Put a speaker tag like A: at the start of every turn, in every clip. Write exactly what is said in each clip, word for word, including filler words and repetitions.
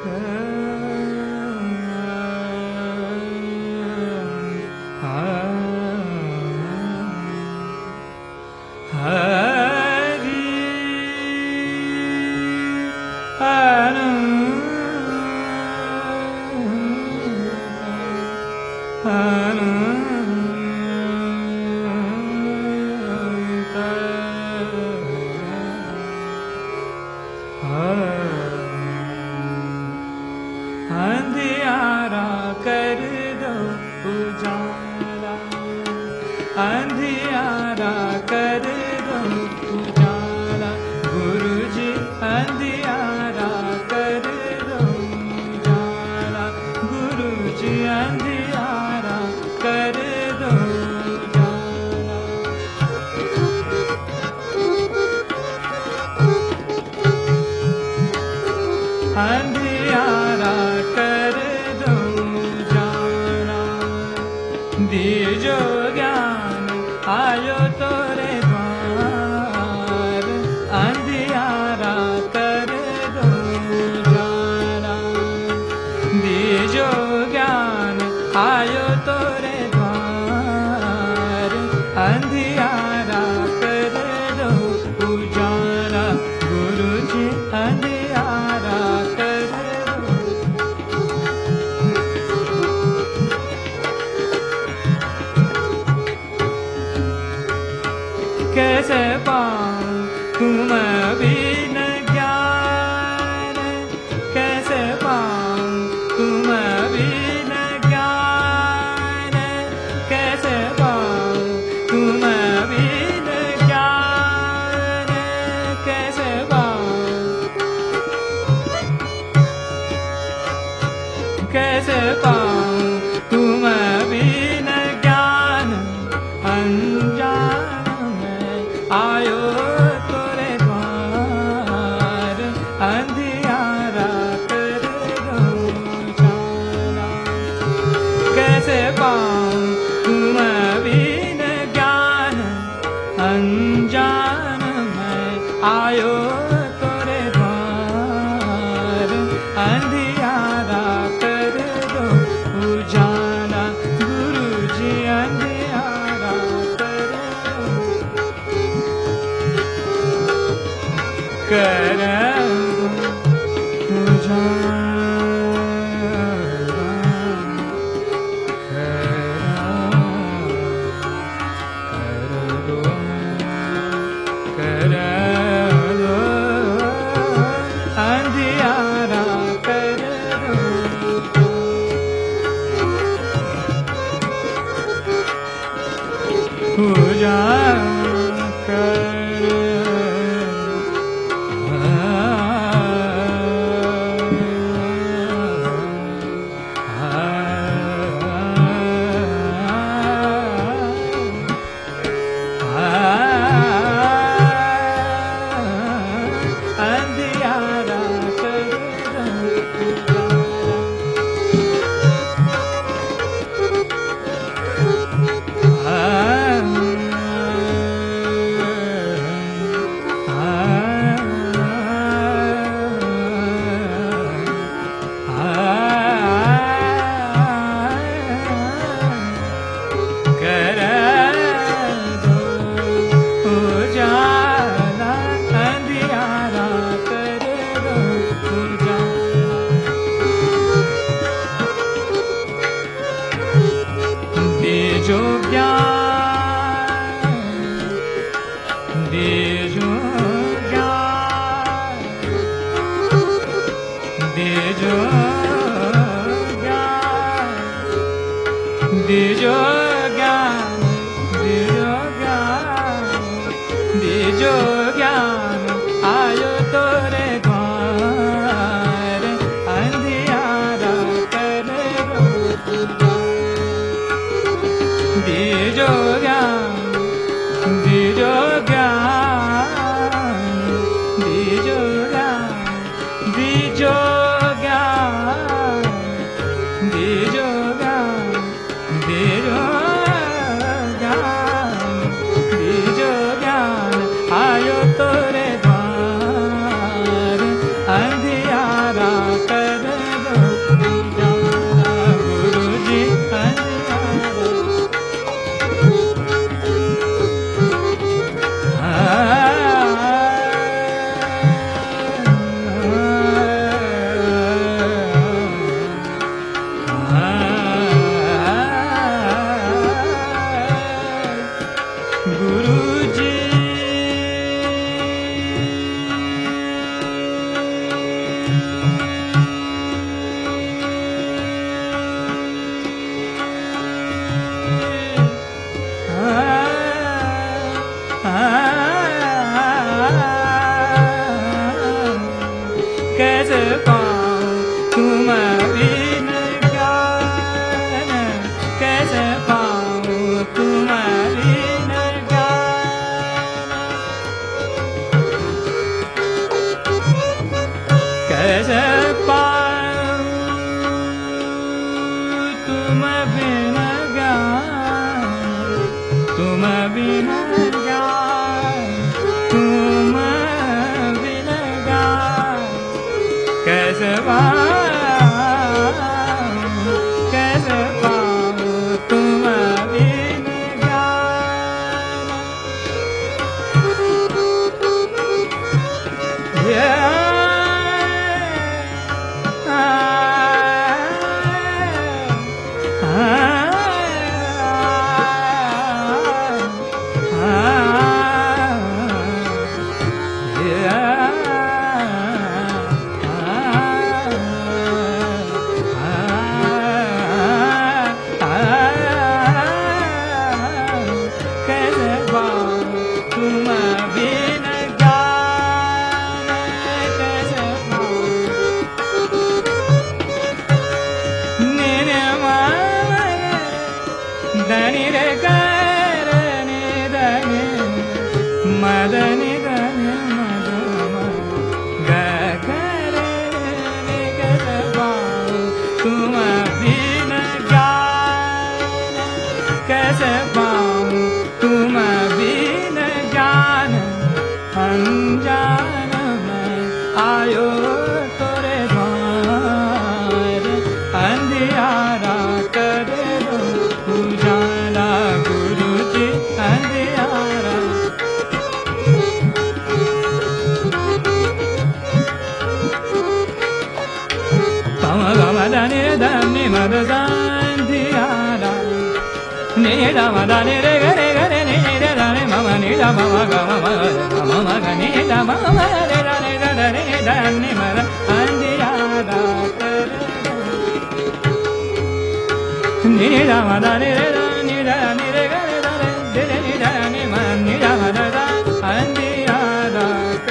A: अंधियारा कर दो उजाला, अंधियारा कर दो उजाला, गुरुजी अंधियारा कर दो उजाला, गुरुजी अंधियारा कर दो उजाला। अंधियारा कर दो उजाला, दीजो ज्ञान आयो तोरे द्वार, अंधियारा कर दो उजाला, दीजो ज्ञान आयो तोरे द्वार, अंधियारा कर दो उजाला, गुरुजी अंधियारा कर दो। कैसे पाऊं तुम बिन ज्ञान, कैसे पाऊं तुम बिन ज्ञान, कैसे पाऊं तुम बिन ज्ञान, कैसे पाऊं, कैसे पाऊं तुम बिन ज्ञान, अनजान आयो तोरे द्वार, अंधियारा कर दो उजाला, कैसे पाऊं तुम बिन ज्ञान, अनजान मैं आयो तोरे द्वार, अंधियारा कर दो उजाला, गुरुजी अंधियारा कर दो, कर दो उजाला, कर दो, कर दो अंधियारा कर दो उजाला, कर अंधियारा कर दो उजाला, अंधियारा कर दो उजाला, दीजो ज्ञान, दीजो ज्ञान, दीजो ज्ञान, दीजो ज्ञान, दीजो ज्ञान, दीजो ज्ञान आयो तोरे द्वार, अंधियारा कर दो उजाला, दीजो ज्ञान, दीजो ज्ञान, दीजो ज्ञान, दीजो ज्ञान, दीजो ज्ञान, दीजो ज्ञान, दीजो ज्ञान आयो तुम बिन ज्ञान कैसे पाऊं तुम बिन ज्ञान अनजान में आयो तोरे द्वार अंधियारा कर दो उजाला गुरु जी अंधियारा पम गम धनि धनि मद अंधियारा नीड मद नि रे ग रे ग रे नी रे धनि मम नीड मम गम मम मम ग नीड मम रे धनि ग धनि धनि मद अंधियारा नीड मद नि रे धनि धनि रे ग रे धनि रे नी धनि मम नीड मद अंधियारा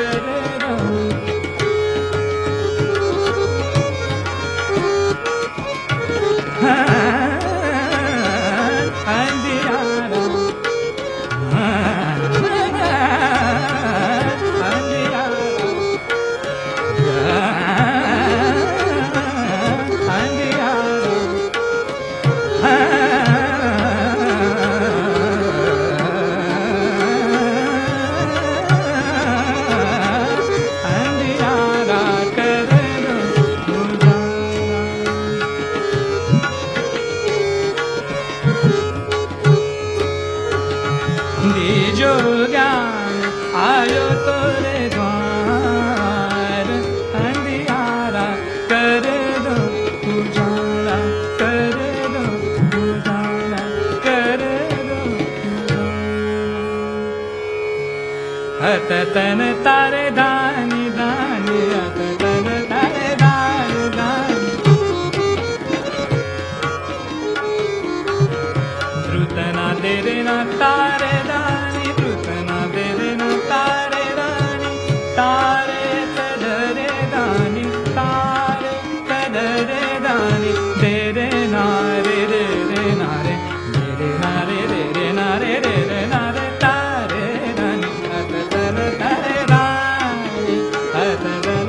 A: दीजो ज्ञान आयो तोरे द्वार अंधियारा कर दो उजाला कर दो उजाला कर दो हत तन तारे दानी दानी हत तन तारे दानी दानी द्रुत ना तेरे ना तारे तारे तदरे दानी तारे तदरे दानी तेरे नारे रे रे नारे रे नारे रे रे नारे रे रे नारे तारे दानी अत तन तारे दानी अत तन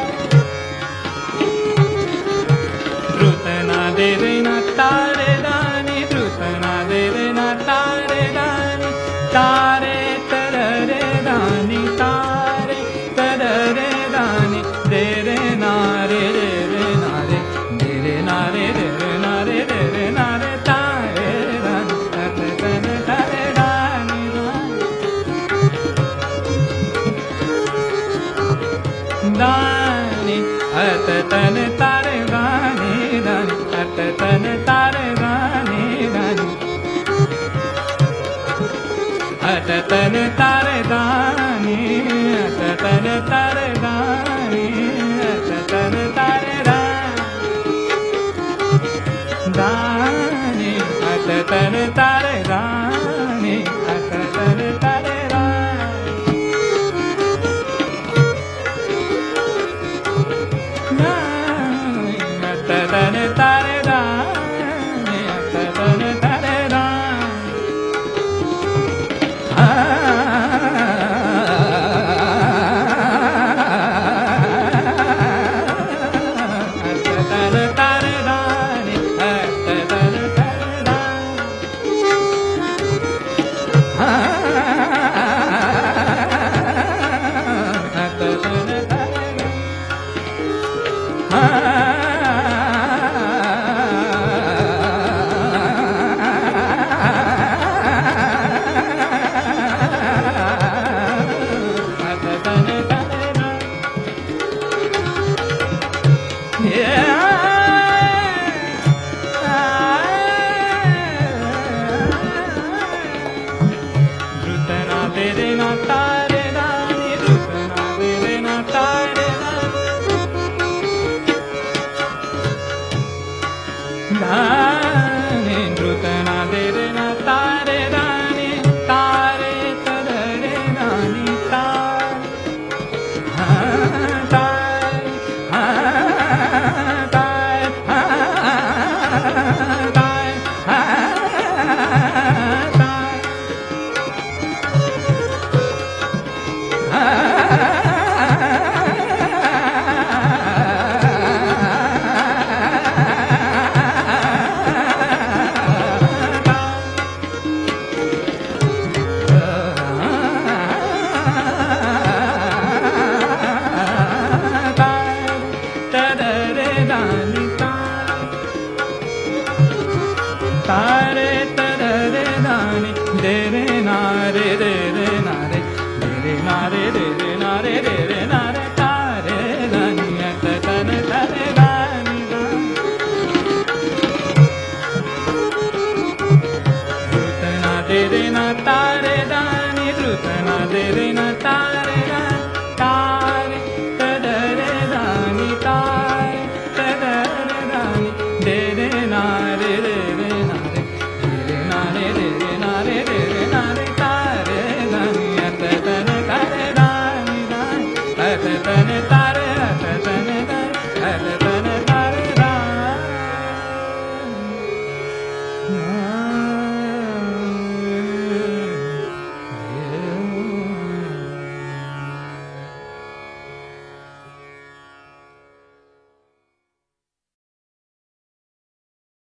A: द्रुत ना दे रे ना तारे दानी द्रुत ना दे रे ना तारे दानी तारे तदरे दानी तारे तदरे दानी दे रे नारे रे रे नारे दे रे नारे रे रे नारे रे रे नारे तारे दानी अत तन तारे दानी दानी अत तन तारे दानी दानी अत तन तारे दानी दानी अत तन तारे दानी अत तन तारे दानी अत तन तारे दानी अत तन तारे दानी अत तन तारे दानी अत तन तारे दानी अत तन तारे Ah रे दानी ता तारे तररे दानी दे रे ना रे रे रे ना रे दे रे ना रे रे रे ना रे रे रे ना रे तारे दानी तन तरे दानी द्रुत ना दे रे ना तारे दानी द्रुत ना दे रे ना तारे दानी तारे तररे दानी तारे तररे दानी दे रे ना रे रे रे ना रे दे रे ना रे रे रे ना रे रे रे ना रे तारे दानी तन तारे दानी दानी तन तारे तन तारे तन तारे दानी